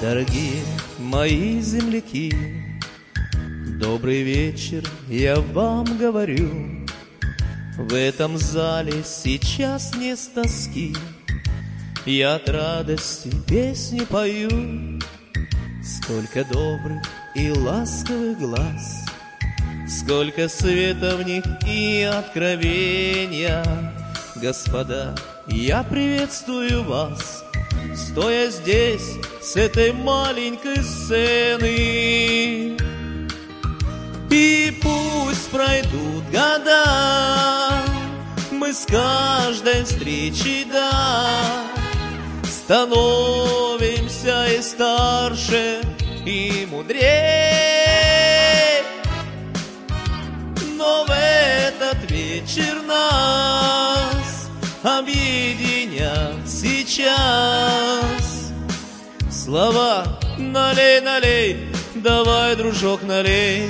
Дорогие мои земляки, добрый вечер, я вам говорю. В этом зале сейчас не с тоски, я от радости песни пою. Сколько добрых и ласковых глаз, сколько света в них и откровения. Господа, я приветствую вас, стоя здесь с этой маленькой сцены. И пусть пройдут года, мы с каждой встречи, да, становимся и старше, и мудрее. Но в этот вечер нас объединят сейчас слова: налей, налей, давай, дружок, налей.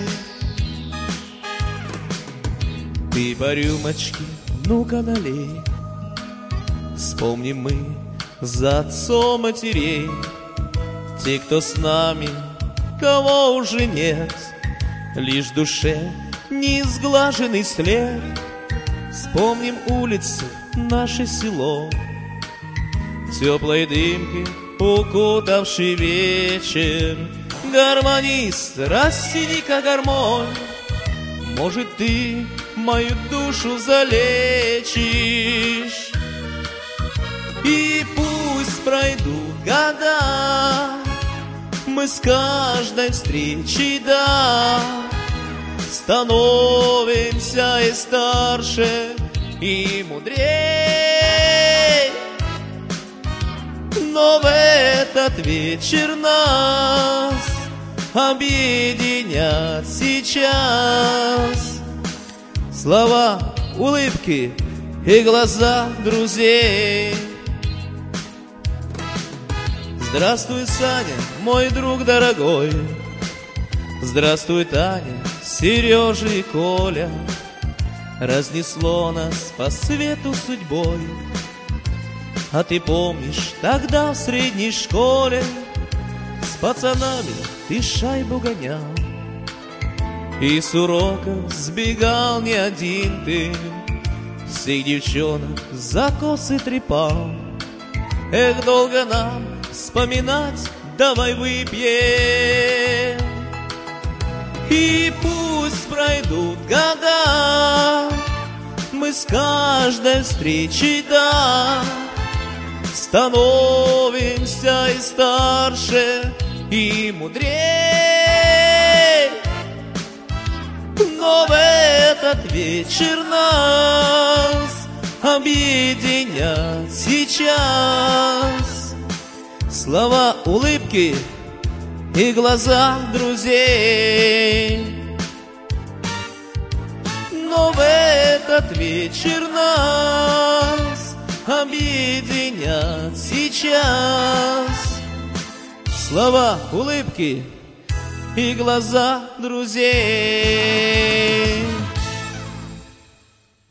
Ты по рюмочке, ну-ка налей. Вспомним мы за отцом матерей, те, кто с нами, кого уже нет, лишь в душе неизглаженный след. Вспомним улицы, наше село, теплой дымки укутавший вечер. Гармонист, расседи-ка гармонь, может, ты мою душу залечишь. И пусть пройдут года, мы с каждой встречи, да, становимся и старше, и мудрее. Но в этот вечер нас объединят сейчас слова, улыбки и глаза друзей. Здравствуй, Саня, мой друг дорогой. Здравствуй, Таня, Сережа и Коля. Разнесло нас по свету судьбой. А ты помнишь, тогда в средней школе с пацанами ты шайбу гонял, и с уроков сбегал не один ты, всех девчонок за косы трепал. Эх, долго нам вспоминать, давай выпьем. И пусть пройдут года, мы с каждой встречи, да, становимся и старше, и мудрее. Но в этот вечер нас объединят сейчас слова, улыбки и глаза друзей. Но в этот вечер нас объединят сейчас слова, улыбки и глаза друзей.